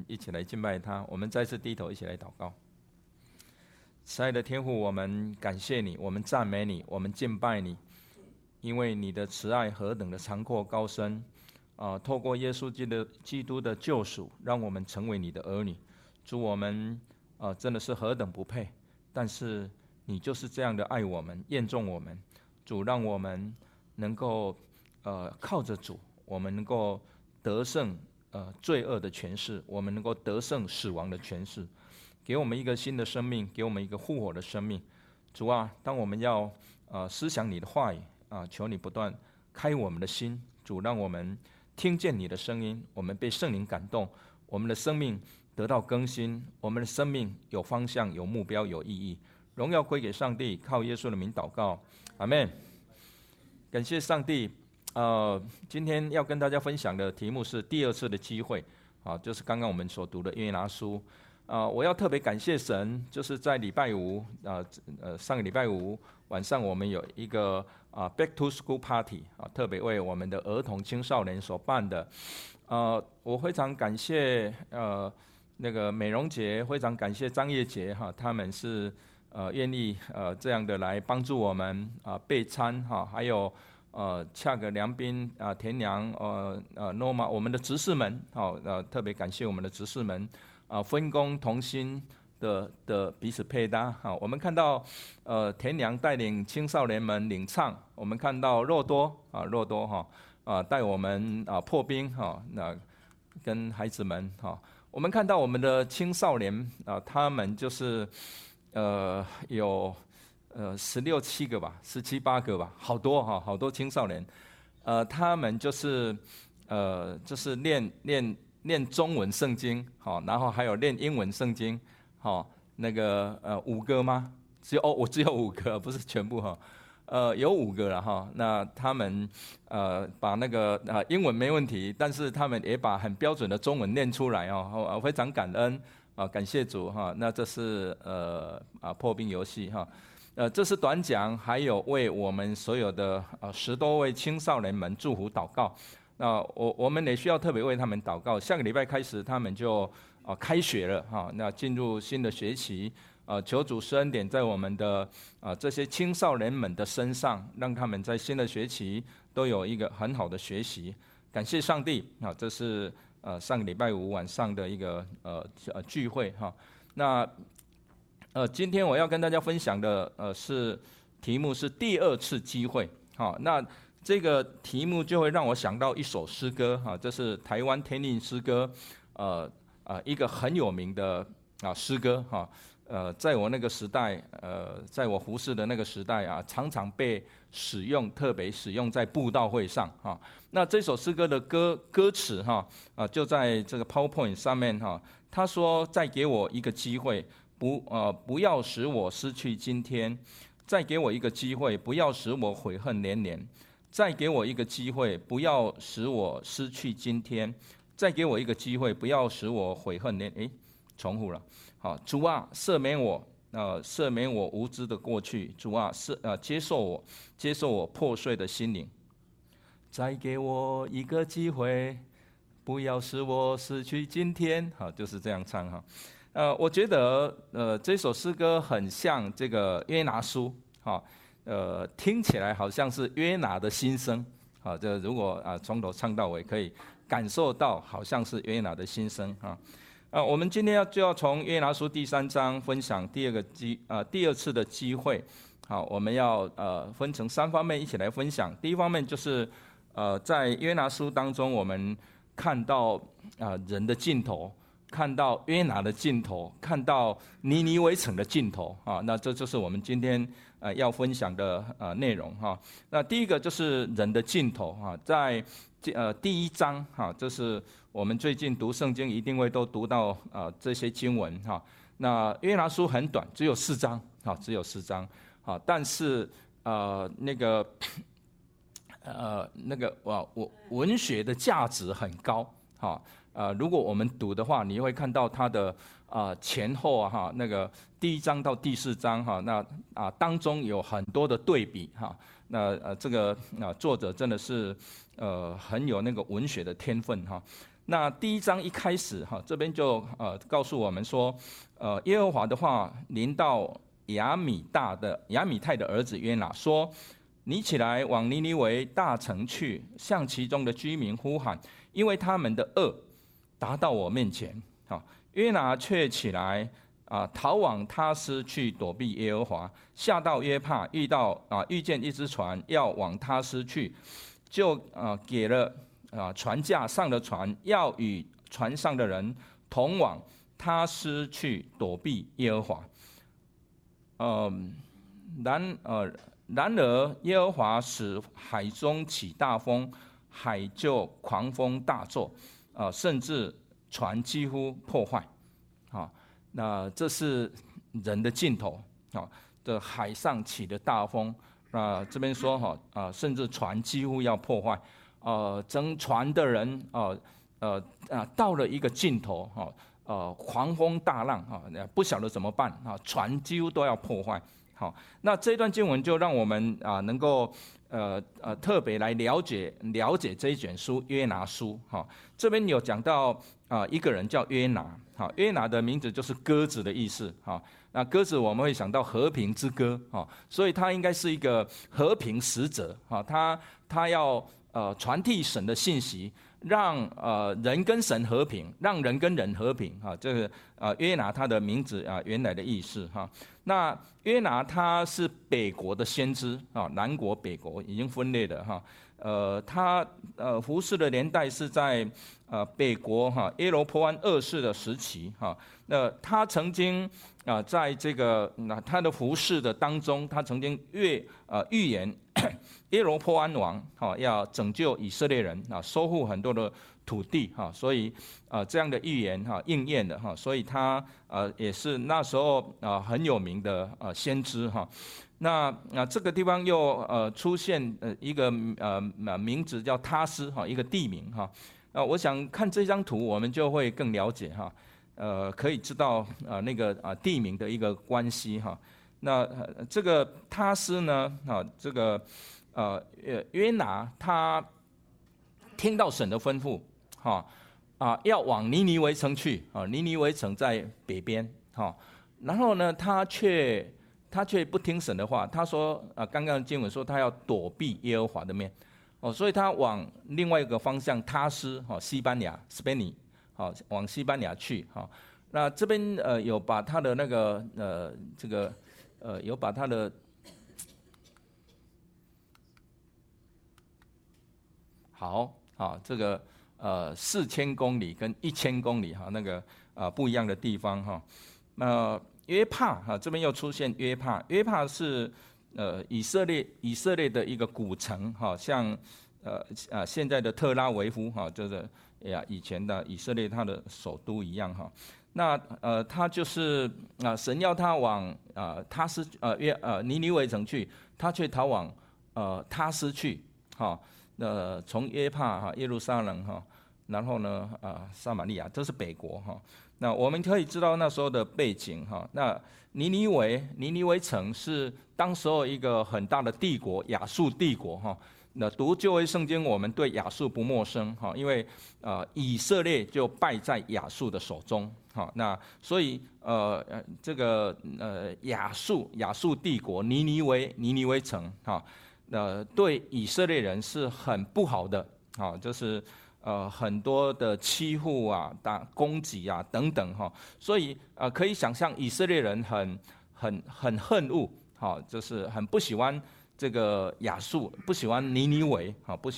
们一起来敬拜他。我们再次低头一起来祷告。慈爱的天父，我们感谢你，我们赞美你，我们敬拜你，因为你的慈爱何等的长阔高深透过耶稣基督的救赎，让我们成为你的儿女。主，我们真的是何等不配，但是你就是这样的爱我们，验中我们。主，让我们能够靠着主，我们能够得胜罪恶的权势，我们能够得胜死亡的权势，给我们一个新的生命，给我们一个复活的生命。主啊，当我们要思想你的话语求你不断开我们的心。主，让我们听见你的声音，我们被圣灵感动，我们的生命得到更新，我们的生命有方向、有目标、有意义。荣耀归给上帝，靠耶稣的名祷告，阿们。感谢上帝。今天要跟大家分享的题目是第二次的机会就是刚刚我们所读的约拿书。我要特别感谢神，就是在礼拜五上个礼拜五晚上，我们有一个Back to School Party 特别为我们的儿童青少年所办的。我非常感谢那个美容姐，非常感谢张叶杰他们是愿意这样的来帮助我们备餐还有恰格、梁斌田良Norma 我们的执事们特别感谢我们的执事们分工同心的彼此配搭我们看到田良带领青少年们领唱，我们看到肉多带我们破冰那跟孩子们我们看到我们的青少年他们就是有16、17个吧，17、18个吧，好多青少年他们就是练中文圣经然后还有练英文圣经那个5个吗？我只有5个，不是全部有5个了那他们把那个英文没问题，但是他们也把很标准的中文念出来非常感恩感谢主那这是破冰游戏这是短讲，还有为我们所有的10多位青少年们祝福祷告。那我们也需要特别为他们祷告。下个礼拜开始，他们就开学了那进入新的学期求主施恩典在我们的这些青少年们的身上，让他们在新的学期都有一个很好的学习。感谢上帝这是上个礼拜五晚上的一个聚会那今天我要跟大家分享的题目是第二次机会那这个题目就会让我想到一首诗歌这是台湾天令诗歌一个很有名的诗歌在我那个时代在我服侍的那个时代常常被使用，特别使用在布道会上那这首诗歌的歌词就在这个 PowerPoint 上面他说：再给我一个机会，不要使我失去今天，再给我一个机会，不要使我悔恨连连，再给我一个机会，不要使我失去今天，再给我一个机会，不要使我悔恨连连。重复了。主啊，赦免我无知的过去。主啊，接受我破碎的心灵。再给我一个机会，不要使我失去今天。就是这样唱我觉得这首诗歌很像这个约拿书听起来好像是约拿的心声这如果从头唱到尾，可以感受到好像是约拿的心声我们今天就要从约拿书第3章分享第二次的机会我们要分成3方面一起来分享。第一方面就是在约拿书当中，我们看到人的尽头，看到约拿的尽头，看到尼尼微城的尽头那这就是我们今天要分享的内容那第一个就是人的尽头在第1章这是我们最近读圣经一定会都读到这些经文那约拿书很短，只有4章但是那个文学的价值很高如果我们读的话，你会看到它的前后那个第1章到第4章那当中有很多的对比那这个作者真的是很有那个文学的天分那第1章一开始这边就告诉我们说，耶和华的话临到亚米泰的儿子约拿说：你起来往尼尼微大城去，向其中的居民呼喊，因为他们的恶达到我面前。约拿却起来逃往他施去躲避耶和华，下到约帕，遇见一只船要往他施去，就给了船价，上了船，要与船上的人同往他施去躲避耶和华。然而耶和华使海中起大风，海就狂风大作，甚至船几乎破坏。那这是人的尽头的海上起的大风。这边说甚至船几乎要破坏。乘船的人到了一个尽头狂风大浪不晓得怎么办船几乎都要破坏。那这段经文就让我们能够特别来了解这一卷书约拿书。这边有讲到一个人叫约拿。约拿的名字就是鸽子的意思。那鸽子我们会想到和平之歌。所以他应该是一个和平使者。他要传递神的信息，让人跟神和平，让人跟人和平。这个约拿他的名字原来的意思。那约拿他是北国的先知。南国北国已经分裂了。他服侍的年代是在北国耶罗波安2世的时期。那他曾经在这个他的服侍的当中，他曾经预言耶罗波安王要拯救以色列人收复很多的土地。所以这样的预言应验了。所以他也是那时候很有名的先知。那这个地方又出现一个名字叫他施一个地名。我想看这张图我们就会更了解可以知道那个地名的一个关系。那这个他施呢这个约拿他听到神的吩咐要往尼尼微城去。尼尼微城在北边。然后呢他却不听神的话。他说刚刚经文说他要躲避耶和华的面。所以他往另外一个方向他施西班牙 Spain 往西班牙去。那这边有把他的那个这个有把他的这个4000公里跟1000公里那个不一样的地方。约帕这边又出现约帕。约帕是以色列的一个古城。像现在的特拉维夫就是以前的以色列它的首都一样。那他就是神要他往他施尼尼微城去，他却逃往他施去。从约帕耶路撒冷然后呢撒玛利亚，这是北国。那我们可以知道那时候的背景。那尼尼微城是当时候一个很大的帝国，亚述帝国。那读旧约圣经我们对亚述不陌生。因为以色列就败在亚述的手中。那所以这个亚述帝国尼尼微城对以色列人是很不好的。就是很多的欺负攻击等等。所以可以想象以色列人很恨恶。就是很不喜欢这个亚述，不喜欢尼尼微。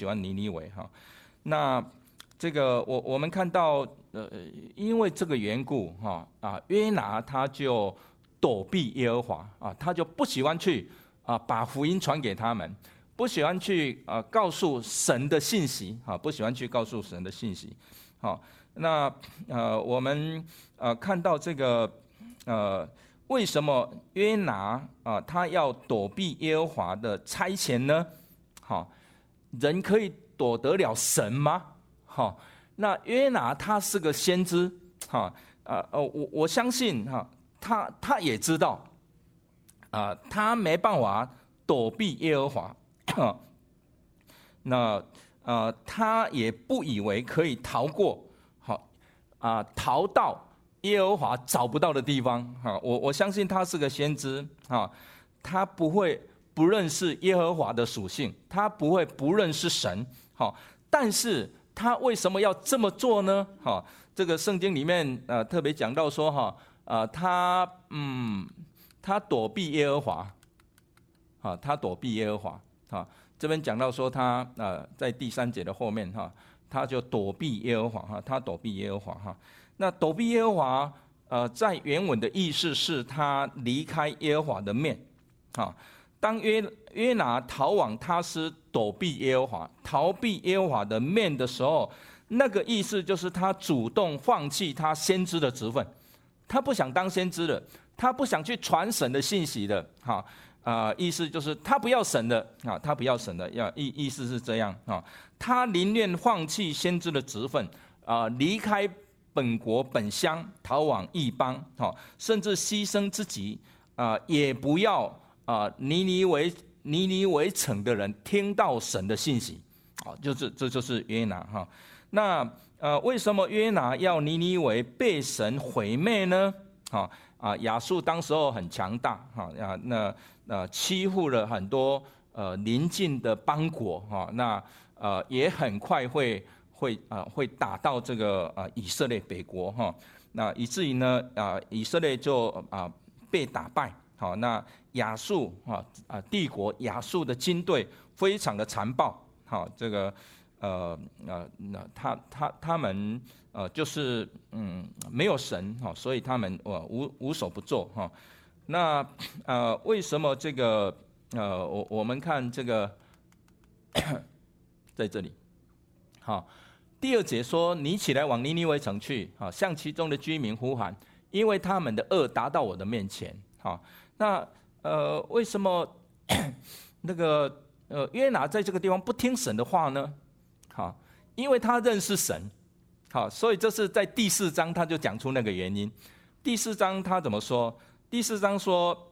那这个我们看到因为这个缘故约拿他就躲避耶和华他就不喜欢去把福音传给他们，不喜欢去告诉神的信息。不喜欢去告诉神的信息。那我们看到这个为什么约拿他要躲避耶和华的差遣呢？人可以躲得了神吗？那约拿他是个先知。我相信他也知道他没办法躲避耶和华。那他也不以为可以逃过逃到耶和华找不到的地方。我相信他是个先知，他不会不认识耶和华的属性，他不会不认识神。但是他为什么要这么做呢？这个圣经里面特别讲到说，他躲避耶和华，他躲避耶和华。这边讲到说他在第3节的后面，他就躲避耶和华，他躲避耶和华。那躲避耶和华，在原文的意思是他离开耶和华的面。当约拿逃往他施躲避耶和华，逃避耶和华的面的时候，那个意思就是他主动放弃他先知的职分，他不想当先知了，他不想去传神的信息的。意思就是他不要神的，他不要神的，意思是这样。他宁愿放弃先知的职分，离开本国本乡，逃往异邦，甚至牺牲自己，也不要尼尼微城的人听到神的信息。这就是约拿。那为什么约拿要尼尼微被神毁灭呢？亚述当时候很强大，欺负了很多邻近的邦国，那也很快会打到这个以色列北国，那以至于呢以色列就被打败。那亚述帝国亚述的军队非常的残暴，这个他们就是没有神，所以他们无所不作。那为什么这个我们看这个在这里，第2节说，你起来往尼尼微城去，向其中的居民呼喊，因为他们的恶达到我的面前。那为什么那个约拿在这个地方不听神的话呢？因为他认识神。所以这是在第4章他就讲出那个原因。第4章他怎么说？第4章说，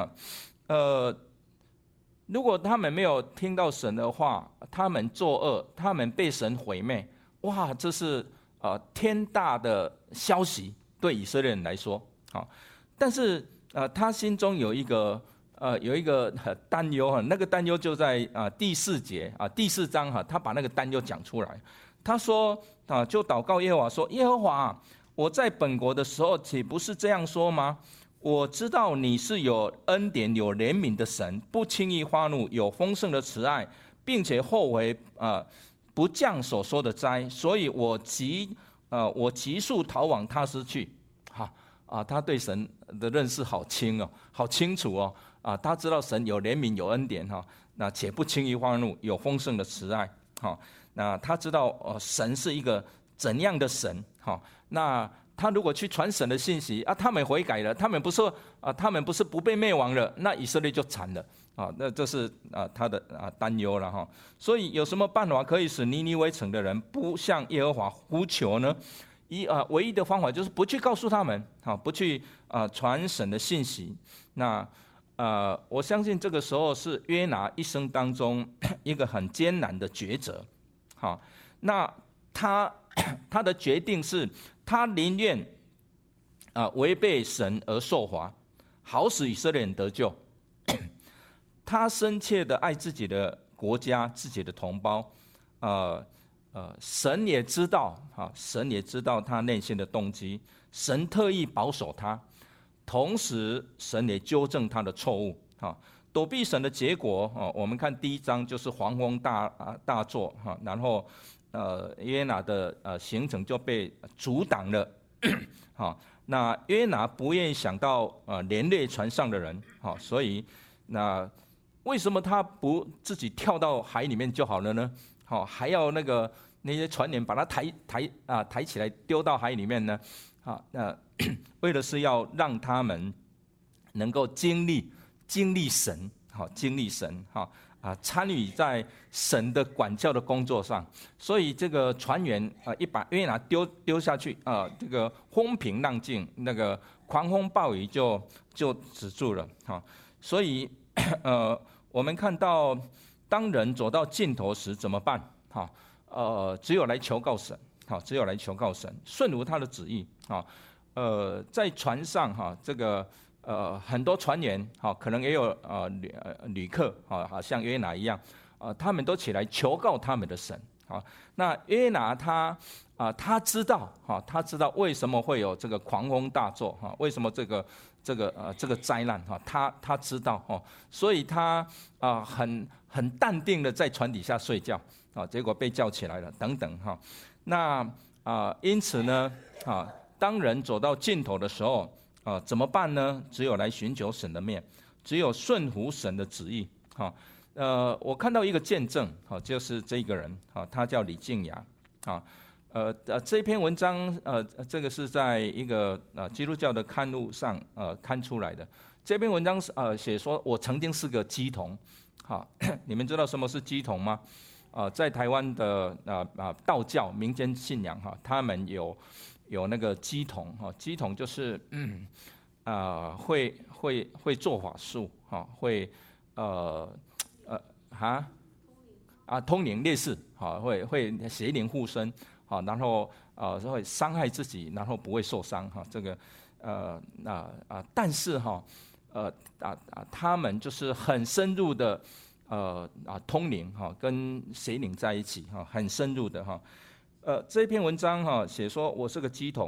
如果他们没有听到神的话，他们作恶，他们被神毁灭，哇，这是天大的消息对以色列人来说。但是他心中有一个担忧，那个担忧就在第4节第4章他把那个担忧讲出来。他说就祷告耶和华说，耶和华，我在本国的时候岂不是这样说吗？我知道你是有恩典有怜悯的神，不轻易发怒，有丰盛的慈爱，并且后悔不降所说的灾，所以我急速逃往他施去。他对神的认识好清楚哦。他知道神有怜悯有恩典，那且不轻易发怒，有丰盛的慈爱。那他知道神是一个怎样的神。那他如果去传神的信息他们悔改了，他们不是不被灭亡了，那以色列就惨了。那这是他的担忧了。所以有什么办法可以使尼尼微城的人不向耶和华呼求呢？唯一的方法就是不去告诉他们，不去传神的信息。那我相信这个时候是约拿一生当中一个很艰难的抉择。那他的决定是，他宁愿违背神而受罚，好使以色列人得救。他深切的爱自己的国家、自己的同胞。神也知道，神也知道他内心的动机，神特意保守他，同时神也纠正他的错误。躲避神的结果，我们看第1章就是黄蜂大作，然后约拿的行程就被阻挡了。那约拿不愿意想到连累船上的人，所以那为什么他不自己跳到海里面就好了呢？还要那些船员把他抬起来丢到海里面呢？为的是要让他们能够经历神，参与在神的管教的工作上。所以这个船员一把约拿丢下去，这个风平浪静，那个狂风暴雨就止住了。所以我们看到，当人走到尽头时怎么办？只有来求告神。 好，只有来求告神，顺服他的旨意。好，在船上哈，这个很多船员好，可能也有旅客好像约拿一样，他们都起来求告他们的神。好，那约拿他知道他知道为什么会有这个狂风大作为什么这个灾难他知道所以他很淡定的在船底下睡觉结果被叫起来了等等那因此呢当人走到尽头的时候怎么办呢？只有来寻求神的面，只有顺服神的旨意我看到一个见证就是这个人他叫李静雅这篇文章这个是在一个基督教的刊物上刊出来的。这篇文章写说我曾经是个乩童你们知道什么是乩童吗？在台湾的道教民间信仰他们有那个乩童乩童就是会做法术会通灵类似会邪灵附身然后会伤害自己，然后不会受伤这个但是他们就是很深入的通灵跟邪灵在一起很深入的这篇文章写说我是个乩童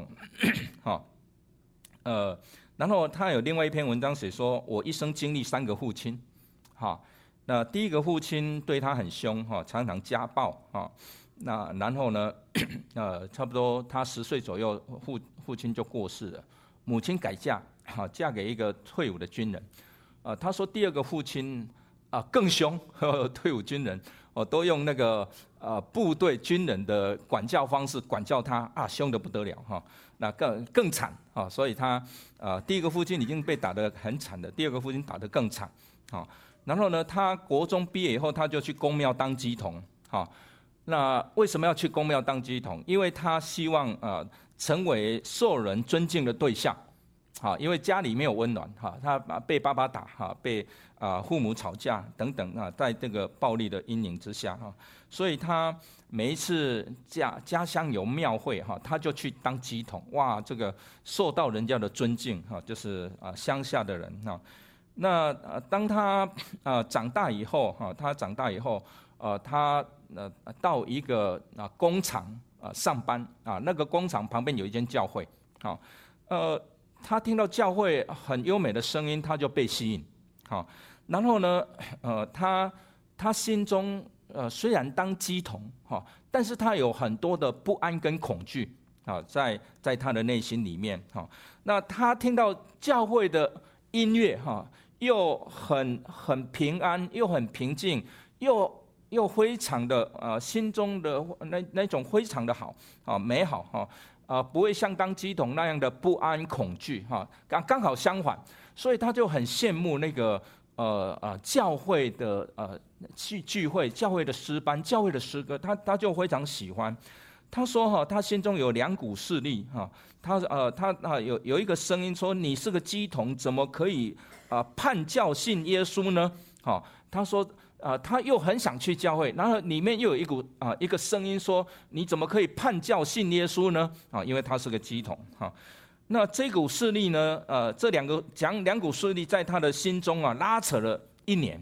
然后他有另外一篇文章写说我一生经历3个父亲那第一个父亲对他很凶常常家暴那然后呢差不多他10岁左右父亲就过世了，母亲改嫁嫁给一个退伍的军人他说第二个父亲更凶退伍军人都用那个部队军人的管教方式管教他凶得不得了那更惨所以他第一个父亲已经被打得很惨的，第二个父亲打得更惨然后呢他国中毕业以后他就去公庙当乩童那为什么要去公庙当乩童？因为他希望成为受人尊敬的对象因为家里没有温暖他被爸爸打被父母吵架等等在这个暴力的阴影之下所以他每一次家乡有庙会他就去当乩童。哇，这个受到人家的尊敬就是乡下的人那当他长大以后他到一个工厂上班那个工厂旁边有一间教会他听到教会很优美的声音，他就被吸引然后呢他心中虽然当乩童但是他有很多的不安跟恐惧在他的内心里面那他听到教会的音乐又很平安，又很平静，又非常的心中的那种非常的好美好不会像当乩童那样的不安恐惧刚好相反，所以他就很羡慕那个教会的聚会、教会的诗班、教会的诗歌，他就非常喜欢。他说他心中有2股势力他有一个声音说你是个乩童，怎么可以叛教信耶稣呢？他说他又很想去教会，然后里面又有一个声音说你怎么可以叛教信耶稣呢？因为他是个乩童那这股势力呢这两股势力在他的心中拉扯了1年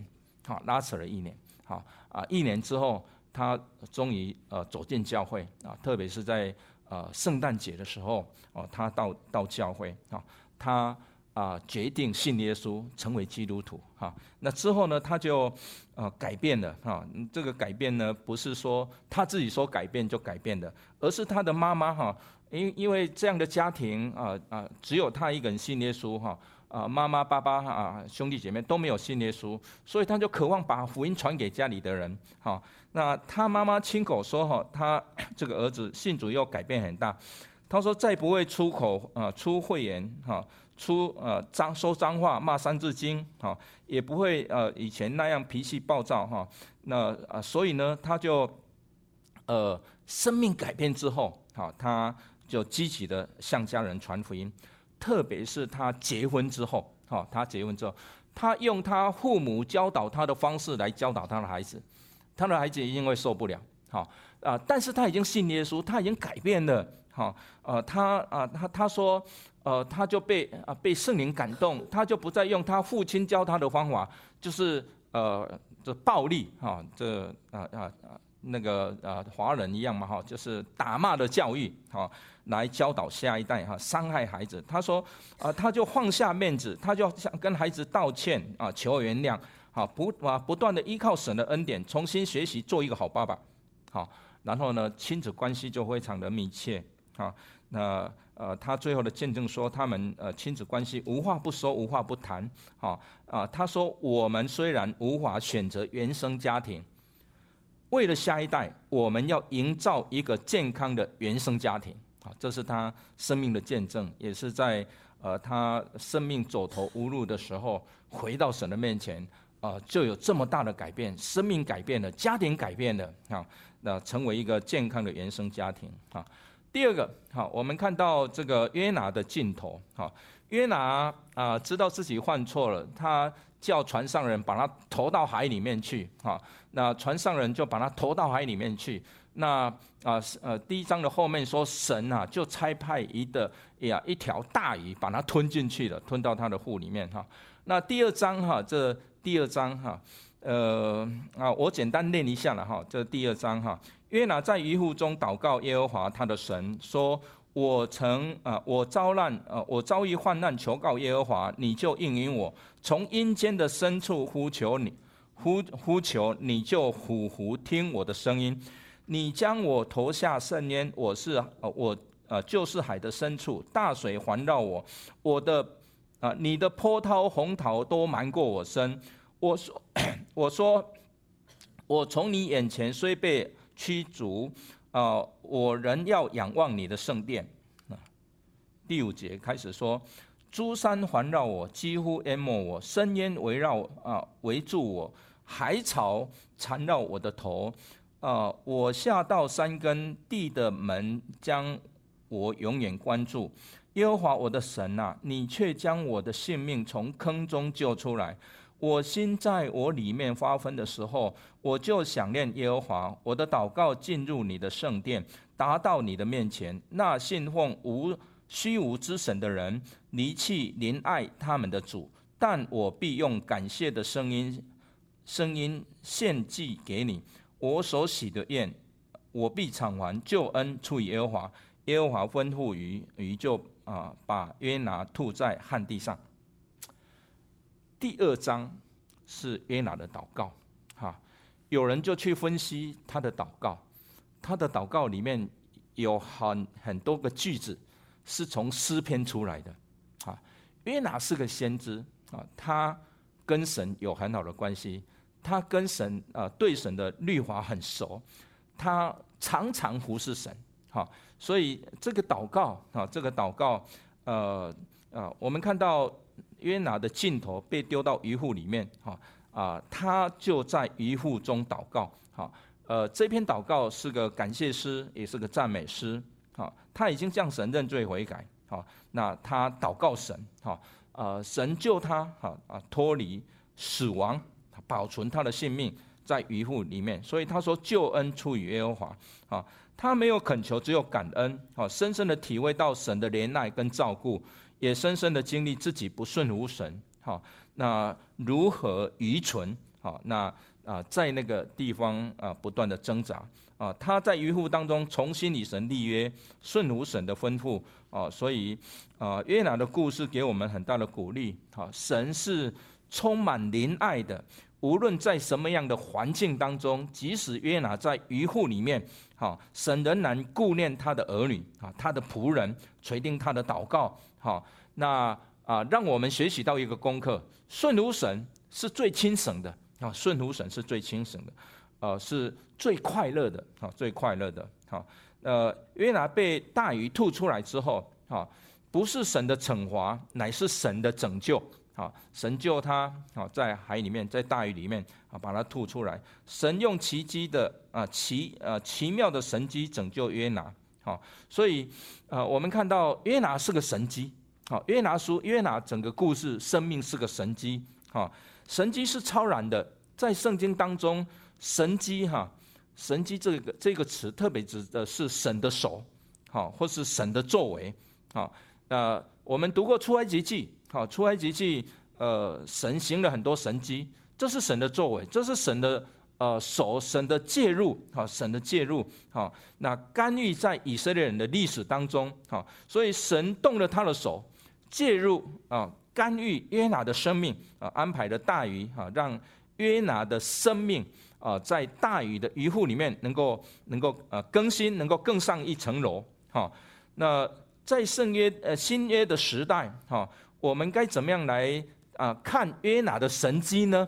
1年之后他终于走进教会特别是在圣诞节的时候他到教会他决定信耶稣，成为基督徒那之后呢他就改变了这个改变呢不是说他自己说改变就改变的，而是他的妈妈因为这样的家庭只有他一个人信耶稣妈妈爸爸兄弟姐妹都没有信耶稣，所以他就渴望把福音传给家里的人那他妈妈亲口说他这个儿子信主又改变很大，他说再不会出口出秽言说脏话骂3字经也不会以前那样脾气暴躁那所以呢他就生命改变之后他就积极的向家人传福音，特别是他结婚之后他用他父母教导他的方式来教导他的孩子，他的孩子一定会受不了好但是他已经信耶稣，他已经改变了，好他说他就被圣灵感动，他就不再用他父亲教他的方法，就是这暴力那个华人一样嘛哈，就是打骂的教育来教导下一代伤害孩子。他说他就放下面子，他就跟孩子道歉求原谅不断的依靠神的恩典，重新学习做一个好爸爸然后呢亲子关系就非常的密切那他最后的见证说，他们亲子关系无话不说，无话不谈他说我们虽然无法选择原生家庭，为了下一代，我们要营造一个健康的原生家庭这是他生命的见证，也是在他生命走投无路的时候，回到神的面前就有这么大的改变，生命改变了，家庭改变了那成为一个健康的原生家庭第二个我们看到这个约拿的尽头约拿知道自己犯错了，他叫船上人把他投到海里面去那船上人就把他投到海里面去。那第1章的后面说，神就差派一条大鱼把他吞进去了，吞到他的腹里面那第2章这第2章我简单念一下了这第2章约拿在鱼腹中祷告耶和华他的神，说我遭遇患难，求告耶和华，你就应允我，从阴间的深处呼求你，呼求你就俯伏听我的声音。你将我投下深渊，就是海的深处，大水环绕我，你的波涛洪涛都瞒过我身。我说我从你眼前虽被驱逐我仍要仰望你的圣殿。第5节开始说，诸山环绕我，几乎淹没我，深渊围住我，海草缠绕我的头我下到山根，地的门将我永远关住。耶和华我的神你却将我的性命从坑中救出来。我心在我里面发昏的时候，我就想念耶和华，我的祷告进入你的圣殿，达到你的面前。那信奉虚无之神的人，离弃怜爱他们的主，但我必用感谢的声音献祭给你。我所许的愿，我必偿还，救恩出于耶和华。耶和华吩咐鱼就把约拿吐在旱地上。第2章是约拿的祷告有人就去分析他的祷告，他的祷告里面有很多个句子是从诗篇出来的约拿是个先知他跟神有很好的关系，他跟神对神的律法很熟，他常常服侍神所以这个祷告我们看到约拿的尽头被丢到鱼腹里面他就在鱼腹中祷告这篇祷告是个感谢诗，也是个赞美诗他已经向神认罪悔改那他祷告神神救他脱离死亡，保存他的性命在鱼腹里面。所以他说救恩出于耶和华他没有恳求，只有感恩深深的体会到神的怜爱跟照顾，也深深的经历自己不顺服神那如何愚蠢那在那个地方不断的挣扎他在鱼腹当中重新与神立约，顺服神的吩咐所以约拿的故事给我们很大的鼓励神是充满怜爱的，无论在什么样的环境当中，即使约拿在鱼腹里面神仍然顾念他的儿女他的仆人，垂听他的祷告那让我们学习到一个功课，顺服神是最轻省的顺服神是最轻省的是最快乐的最快乐的约拿被大鱼吐出来之后不是神的惩罚，乃是神的拯救神救他在海里面，在大鱼里面把他吐出来。神用奇迹的奇妙的神迹拯救约拿所以我们看到约拿是个神迹约拿整个故事生命是个神迹神迹是超然的，在圣经当中神迹神迹这个词特别指的是神的手，好，或是神的作为，好。我们读过出埃及记，好，出埃及记，神行了很多神迹，这是神的作为，这是神的手，神的介入，好，神的介入，好，那干预在以色列人的历史当中，好，所以神动了他的手，介入啊，干预约拿的生命啊，安排了大鱼啊，让约拿的生命啊，在大鱼的鱼腹里面能够更新，能够更上一层楼，好，那。在新约的时代，我们该怎么样来看约拿的神迹呢？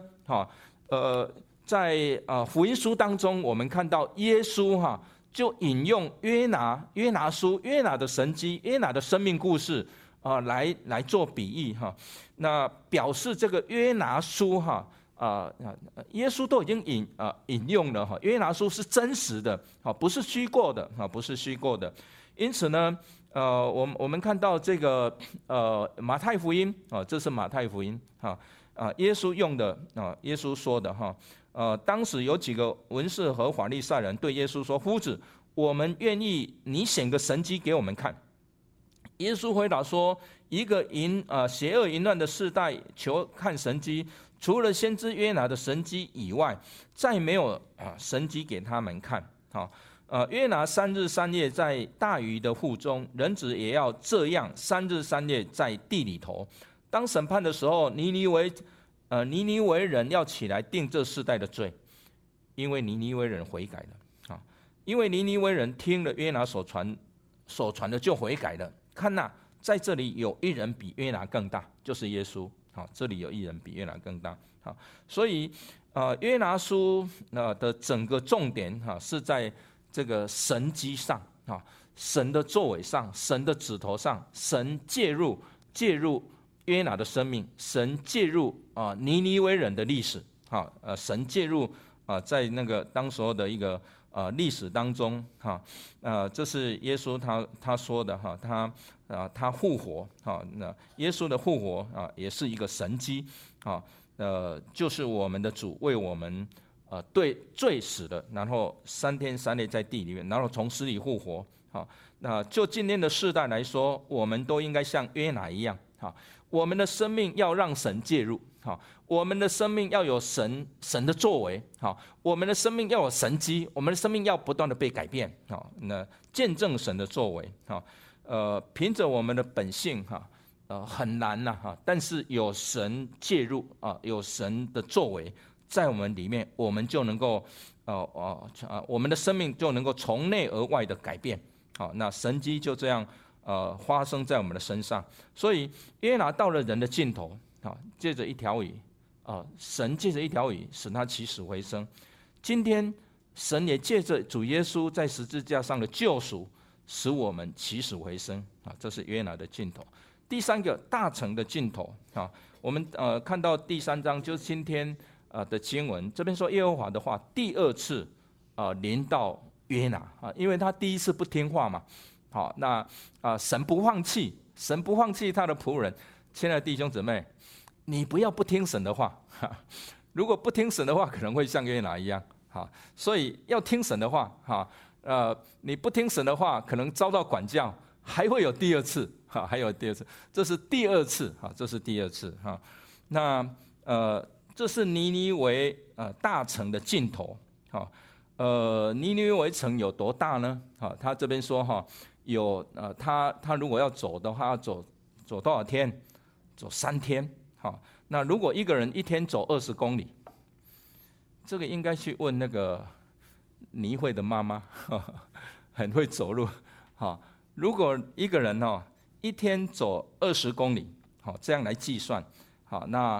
在福音书当中，我们看到耶稣就引用约拿书、约拿的神迹、约拿的生命故事来做比喻那表示这个约拿书耶稣都已经引用了约拿书是真实的不是虚构的不是虚构的，因此呢。我们看到这个马太福音这是马太福音耶稣用的耶稣说的当时有几个文士和法利赛人对耶稣说：“夫子，我们愿意你显个神迹给我们看。”耶稣回答说：“一个邪恶淫乱的世代求看神迹，除了先知约拿的神迹以外，再没有神迹给他们看。”约拿3日3夜在大鱼的腹中，人子也要这样3日3夜在地里头。当审判的时候，尼尼微人要起来定这世代的罪，因为尼尼微人悔改了因为尼尼微人听了约拿所传的就悔改了。看哪，在这里有一人比约拿更大，就是耶稣。这里有一人比约拿更大。所以约拿书的整个重点是在这个神迹上神的作为上，神的指头上，神介入约拿的生命，神介入尼尼微人的历史神介入在那个当时候的一个历史当中这是耶稣他说的他复活那耶稣的复活也是一个神迹就是我们的主为我们对罪死的，然后3天3夜在地里面，然后从死里复活。那就今天的世代来说，我们都应该像约拿一样我们的生命要让神介入我们的生命要有神的作为我们的生命要有神迹，我们的生命要不断的被改变那见证神的作为凭着我们的本性很难但是有神介入有神的作为。在我们里面，我们就能够，我们的生命就能够从内而外的改变。那神迹就这样发生在我们的身上。所以约拿到了人的尽头借着一条鱼神借着一条鱼使他起死回生。今天神也借着主耶稣在十字架上的救赎，使我们起死回生这是约拿的尽头。第三个大城的尽头我们看到第3章，就是今天。的经文这边说耶和华的话第2次临到约拿因为他第一次不听话嘛那神不放弃他的仆人。亲爱的弟兄姊妹，你不要不听神的话如果不听神的话，可能会像约拿一样所以要听神的话你不听神的话，可能遭到管教，还会有第2次还有第2次，这是第2次这是第2次那这是尼尼微大城的尽头尼尼微城有多大呢他这边说有他如果要走的话，要走多少天？走3天那如果一个人一天走20公里，这个应该去问那个尼会的妈妈很会走路如果一个人一天走20公里这样来计算那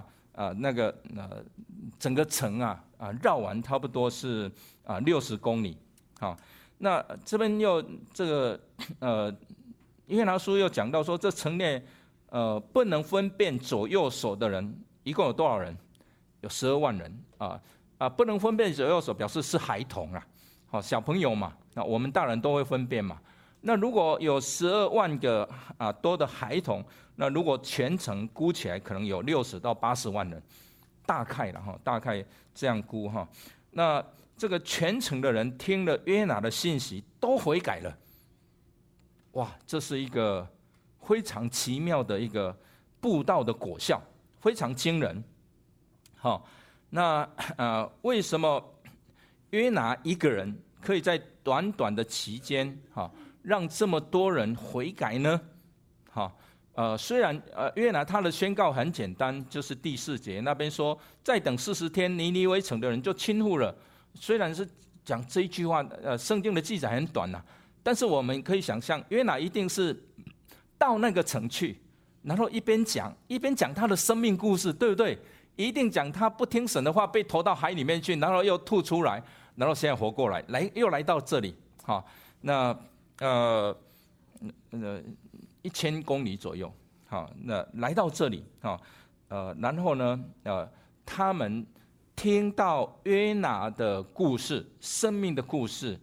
整个城绕完差不多是60公里那这边又这个约拿书又讲到说，这城内不能分辨左右手的人一共有多少人？有12万人不能分辨左右手，表示是孩童小朋友嘛，那我们大人都会分辨嘛。那如果有12万个多的孩童，那如果全城估起来，可能有60到80万人，大概这样估那这个全城的人听了约拿的信息，都悔改了。哇，这是一个非常奇妙的一个布道的果效，非常惊人。好，那为什么约拿一个人可以在短短的期间，让这么多人悔改呢？虽然约拿他的宣告很简单，就是第4节那边说，再等40天，尼尼微城的人就倾覆了。虽然是讲这一句话，圣经的记载很短呐，但是我们可以想象，约拿一定是到那个城去，然后一边讲他的生命故事，对不对？一定讲他不听神的话，被投到海里面去，然后又吐出来，然后现在活过来，又来到这里。那1000公里左右，那来到这里，然后呢，他们听到约拿的故事，生命的故事，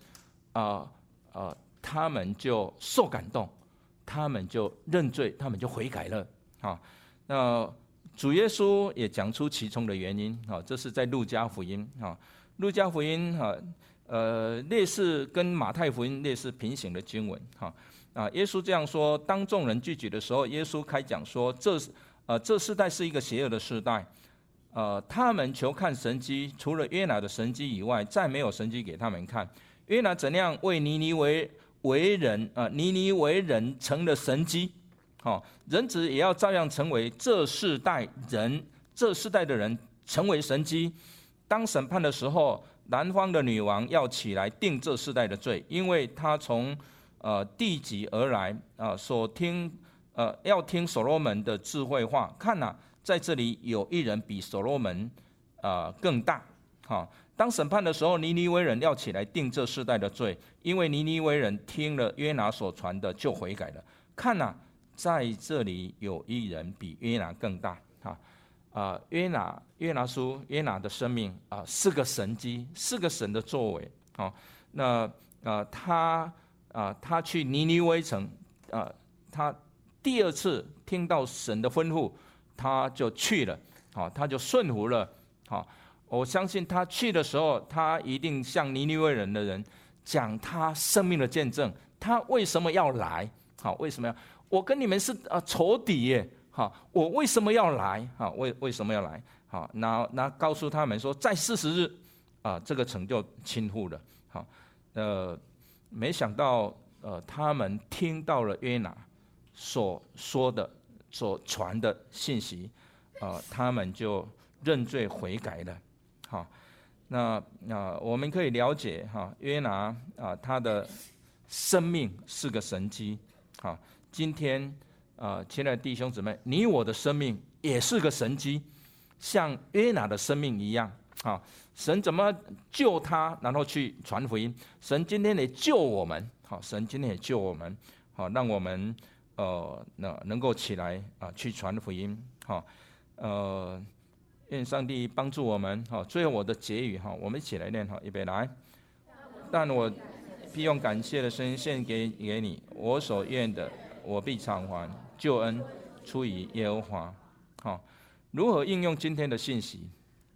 他们就受感动，他们就认罪，他们就悔改了。那主耶稣也讲出其中的原因，这是在路加福音，路加福音类似跟马太福音类似平行的经文，耶稣这样说：当众人聚集的时候，耶稣开讲说，这世代是一个邪恶的世代，他们求看神迹，除了约拿的神迹以外，再没有神迹给他们看。约拿怎样为尼尼微人成了神迹，人子也要照样成为这世代的人成为神迹。当审判的时候，南方的女王要起来定这世代的罪，因为她从地极而来，要听所罗门的智慧话。看啊，在这里有一人比所罗门更大。当审判的时候，尼尼微人要起来定这世代的罪，因为尼尼微人听了约拿所传的就悔改了。看啊，在这里有一人比约拿更大。约拿的生命是个神迹，是个神的作为。那他去尼尼微城，他第2次听到神的吩咐，他就去了，他就顺服了。我相信他去的时候，他一定向尼尼微人的人讲他生命的见证，他为什么要来？为什么要？我跟你们是仇敌耶！我为什么要来？为什么要来？那告诉他们说，在40日，这个城就倾覆了。没想到他们听到了约拿所说的、所传的信息，他们就认罪悔改了。那我们可以了解约拿他的生命是个神迹。今天亲爱的弟兄姊妹，你我的生命也是个神迹，像约拿的生命一样。神怎么救他，然后去传福音？神今天也救我们，神今天也救我们，让我们能够起来去传福音。愿上帝帮助我们。最后我的结语，我们一起来念。预备来。但我必用感谢的声音献给你，我所愿的，我必偿还。救恩出于耶和华。如何应用今天的信息？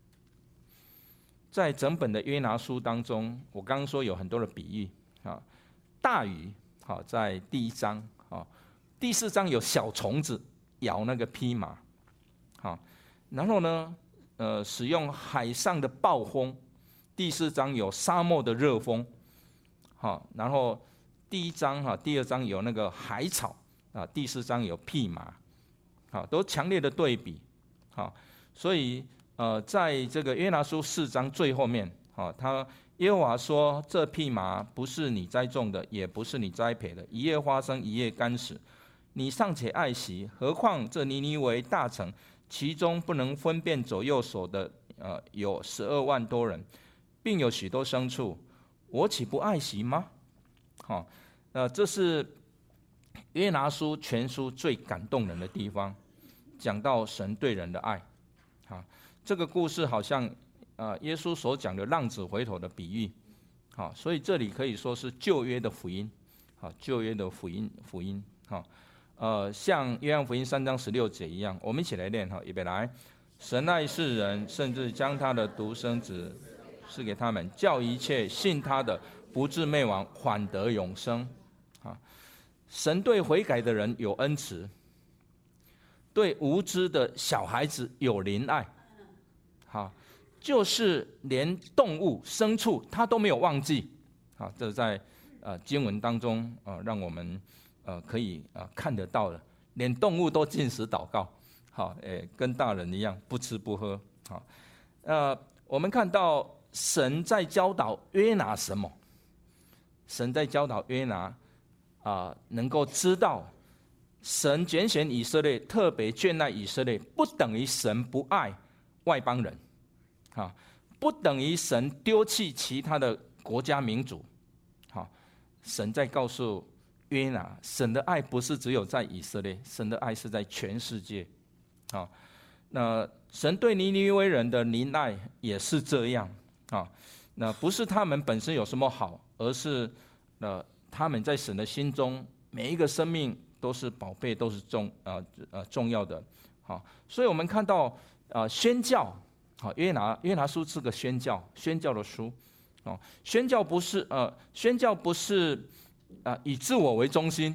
在整本的约拿书当中，我刚刚说有很多的比喻。大鱼在第1章，第4章有小虫子咬那个披麻。然后呢，使用海上的暴风。第4章有沙漠的热风。然后第2章有那个海草。第4章有蓖麻。都强烈的对比。所以在这个约拿书4章最后面，耶和华说：这蓖麻不是你栽种的，也不是你栽培的，一夜花生，一夜干死。你尚且爱惜，何况这尼尼微大城，其中不能分辨左右手的有12万多人，并有许多牲畜，我岂不爱惜吗？这是约拿书全书最感动人的地方，讲到神对人的爱。这个故事好像耶稣所讲的浪子回头的比喻。所以这里可以说是旧约的福音。旧约的福音。像约翰福音3章16节一样，我们一起来念。预备来。神爱世人，甚至将他的独生子赐给他们，叫一切信他的不至灭亡，反得永生。神对悔改的人有恩慈，对无知的小孩子有怜爱。就是连动物牲畜他都没有忘记。这在经文当中让我们可以看得到的，连动物都禁食祷告，跟大人一样不吃不喝。我们看到神在教导约拿什么？神在教导约拿能够知道神拣选以色列，特别眷爱以色列，不等于神不爱外邦人，不等于神丢弃其他的国家民族。神在告诉约拿，神的爱不是只有在以色列，神的爱是在全世界。那神对尼尼微人的怜爱也是这样。那不是他们本身有什么好，而是他们在神的心中，每一个生命都是宝贝，都是重要的。所以我们看到宣教，约拿书是个宣教的书。宣教不是以自我为中心。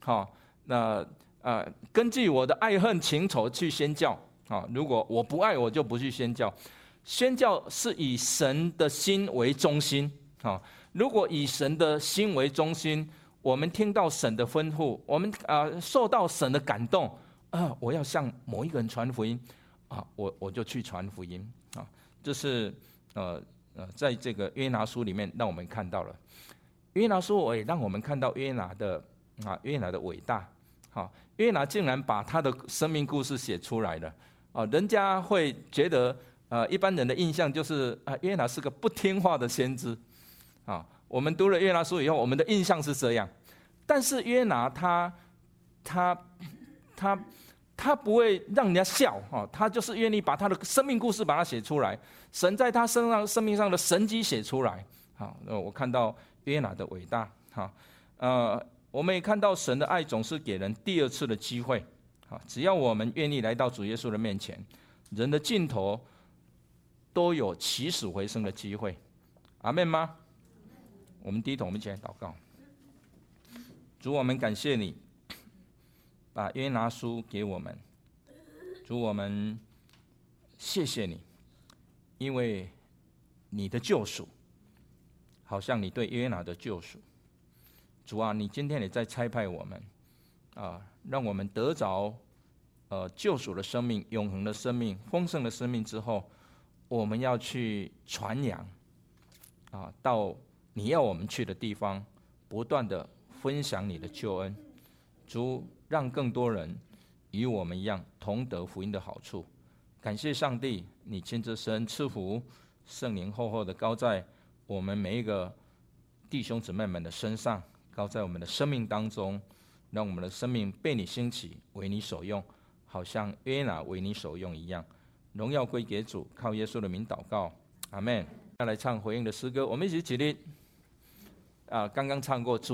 根据我的爱恨情仇去宣教。如果我不爱，我就不去宣教。宣教是以神的心为中心。如果以神的心为中心，我们听到神的吩咐，我们受到神的感动，我要向某一个人传福音，我就去传福音。这是在这个约拿书里面让我们看到了。约拿书也让我们看到约拿的伟大。约拿竟然把他的生命故事写出来了。人家会觉得一般人的印象就是约拿是个不听话的先知。我们读了约拿书以后，我们的印象是这样。但是约拿他不会让人家笑，他就是愿意把他的生命故事把它写出来，神在他生命上的神迹写出来。我看到约拿的伟大。我们也看到神的爱总是给人第二次的机会。只要我们愿意来到主耶稣的面前，人的尽头都有起死回生的机会。阿们吗？我们低头，我们一起来祷告。主，我们感谢你把约拿书给我们。主，我们谢谢你，因为你的救赎好像你对约拿的救赎。主啊，你今天也在差派我们让我们得着救赎的生命、永恒的生命、丰盛的生命之后，我们要去传扬到你要我们去的地方，不断的分享你的救恩。主，让更多人与我们一样同得福音的好处。感谢上帝，你亲自施恩赐福，圣灵厚厚的高在我们每一个弟兄姊妹们的身上，高在我们的生命当中，让我们的生命被你兴起，为你所用，好像约拿为你所用一样。荣耀归给主，靠耶稣的名祷告，阿们。要来唱回应的诗歌，我们一起起立。刚刚唱过主。